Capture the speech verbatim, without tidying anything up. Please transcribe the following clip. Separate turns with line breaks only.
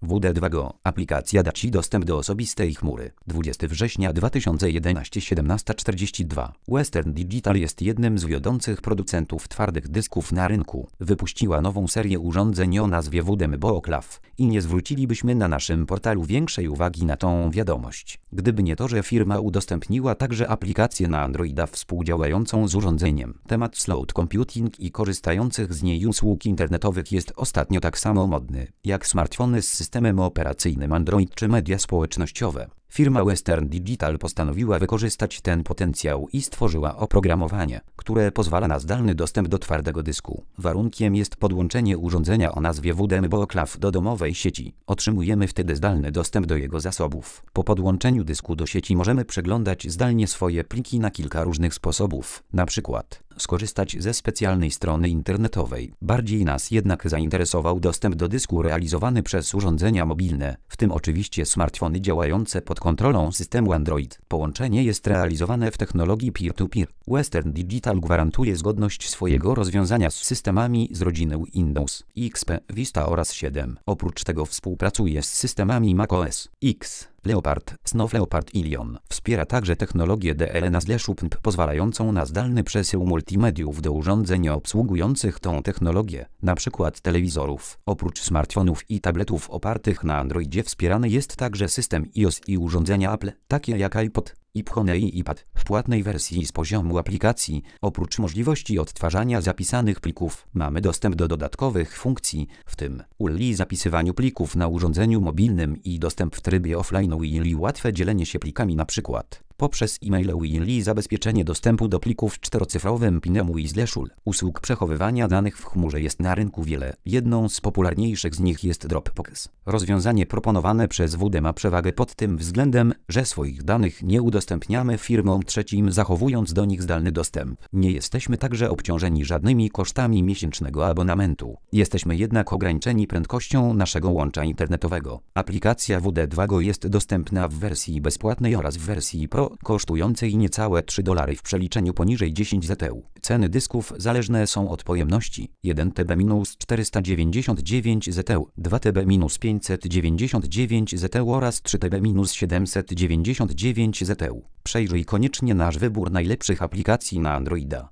W D dwa Go. Aplikacja da Ci dostęp do osobistej chmury. dwudziestego września dwa tysiące jedenastego, siedemnasta czterdzieści dwa. Western Digital jest jednym z wiodących producentów twardych dysków na rynku. Wypuściła nową serię urządzeń o nazwie W D M BookLav i nie zwrócilibyśmy na naszym portalu większej uwagi na tą wiadomość, gdyby nie to, że firma udostępniła także aplikację na Androida współdziałającą z urządzeniem. Temat cloud computing i korzystających z niej usług internetowych jest ostatnio tak samo modny jak smartfony z systemem operacyjnym Android czy media społecznościowe. Firma Western Digital postanowiła wykorzystać ten potencjał i stworzyła oprogramowanie, które pozwala na zdalny dostęp do twardego dysku. Warunkiem jest podłączenie urządzenia o nazwie W D M BookLav do domowej sieci. Otrzymujemy wtedy zdalny dostęp do jego zasobów. Po podłączeniu dysku do sieci możemy przeglądać zdalnie swoje pliki na kilka różnych sposobów. Na przykład skorzystać ze specjalnej strony internetowej. Bardziej nas jednak zainteresował dostęp do dysku realizowany przez urządzenia mobilne, w tym oczywiście smartfony działające pod kontrolą systemu Android. Połączenie jest realizowane w technologii peer-to-peer. Western Digital gwarantuje zgodność swojego rozwiązania z systemami z rodziny Windows, X P, Vista oraz siedem. Oprócz tego współpracuje z systemami macOS X, Leopard, Snow Leopard i Lion. Wspiera także technologię D L N A/U P N pozwalającą na zdalny przesył multimediów do urządzeń obsługujących tą technologię, np. telewizorów. Oprócz smartfonów i tabletów opartych na Androidzie wspierany jest także system iOS i urządzenia Apple, takie jak iPod, iPhone i iPad, w płatnej wersji z poziomu aplikacji. Oprócz możliwości odtwarzania zapisanych plików, mamy dostęp do dodatkowych funkcji, w tym U L I zapisywaniu plików na urządzeniu mobilnym i dostęp w trybie offline U L I łatwe dzielenie się plikami np. poprzez e-mail U L I zabezpieczenie dostępu do plików czterocyfrowym pinem U S L. Usług przechowywania danych w chmurze jest na rynku wiele. Jedną z popularniejszych z nich jest Dropbox. Rozwiązanie proponowane przez W D ma przewagę pod tym względem, że swoich danych nie udostępniamy firmom trzecim, zachowując do nich zdalny dostęp. Nie jesteśmy także obciążeni żadnymi kosztami miesięcznego abonamentu. Jesteśmy jednak ograniczeni prędkością naszego łącza internetowego. Aplikacja W D dwa Go jest dostępna w wersji bezpłatnej oraz w wersji Pro, kosztującej niecałe trzy dolary w przeliczeniu poniżej dziesięć zł. Ceny dysków zależne są od pojemności: jeden tera minus czterysta dziewięćdziesiąt dziewięć zł, dwa tera minus pięćset dziewięćdziesiąt dziewięć zł oraz trzy tera minus siedemset dziewięćdziesiąt dziewięć zł. Przejrzyj koniecznie nasz wybór najlepszych aplikacji na Androida.